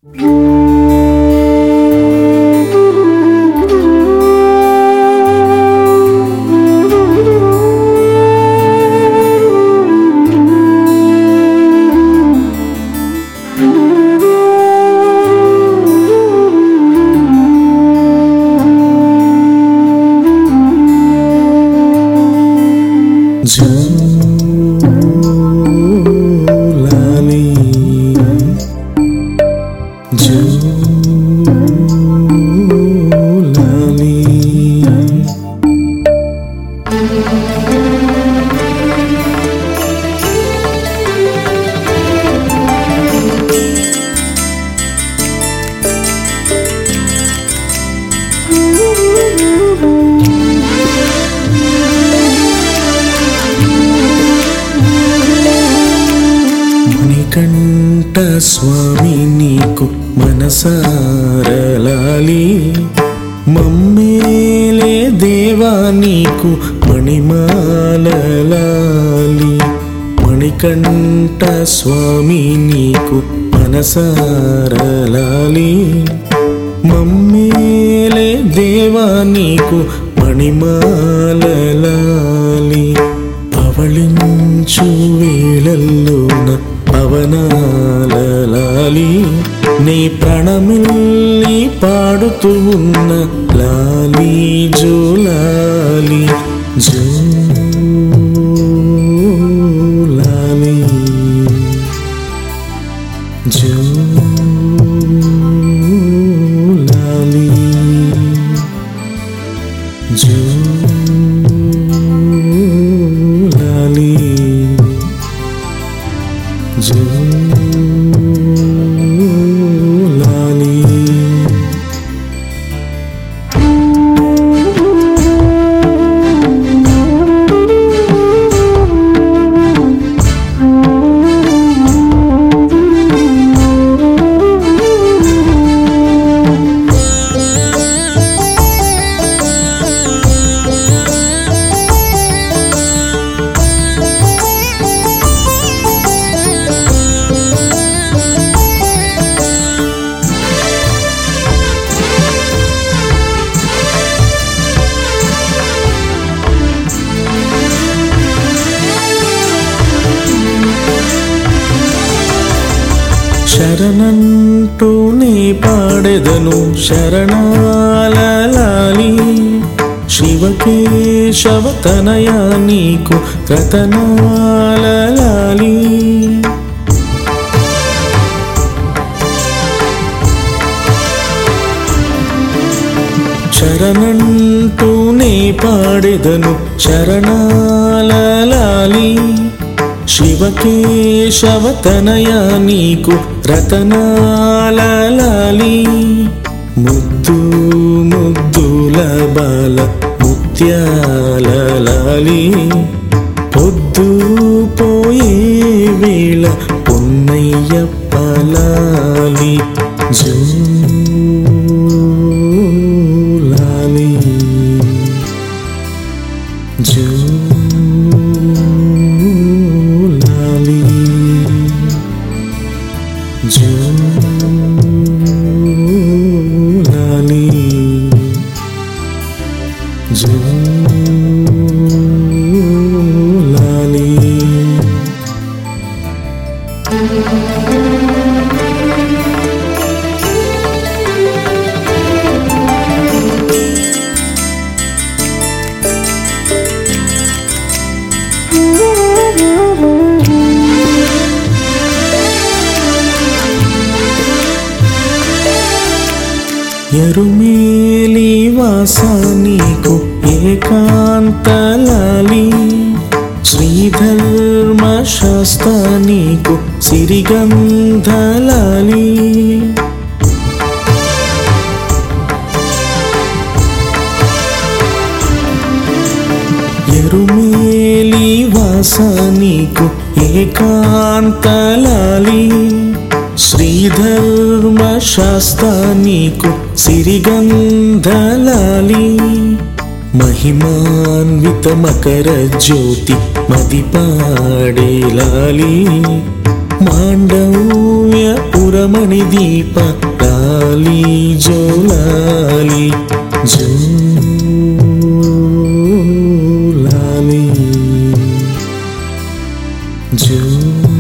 మణికంఠ స్వామి నీకు మనసారలాలి, మమ్మేలే దేవా నీకు మణిమాలలాలి. మణికంఠ స్వామి నీకు మనసారలాలి, మమ్మేలే దేవా నీకు మణిమాలలాలి. పవళించు వేళల్లోన పవనాలలాలి, నీ ప్రణమిల్లి పాడుతూ ఉన్న లాలి జోలాలి జోలాలి జోలాలి జోలాలి జోలాలి. శరణంటూనే పాడెదను శరణాలలాలి, శివకేశవ తనయా నీకు రతనాలలాలి. శరణంటూనే పాడెదను శరణాలలాలి, శివకేశవ తనయా నీకు రతనాలలాలి. ముద్దు ముద్దుల బాల ముత్యాలలాలి, పొద్దు పోయే వేళ పొన్నయ్యప్పలాలి జోలాలి జోలాలి జోలాలి జోలాలి. ఎరుమేలి వాసా నీకు ఏకాంతలాలి, శ్రీధర్మ శాస్త నీకు సిరిగంధలాలి. ఎరుమేలి వాసా నీకు ఏకాంతలాలి, శ్రీధర్మ శాస్త నీకు సిరిగంధలాలి. మహిమాన్విత మకర జ్యోతి మదిపాడేలాలి, మాండవ్యపురమణి దీప లాలి జోలాలి జోలాలి జో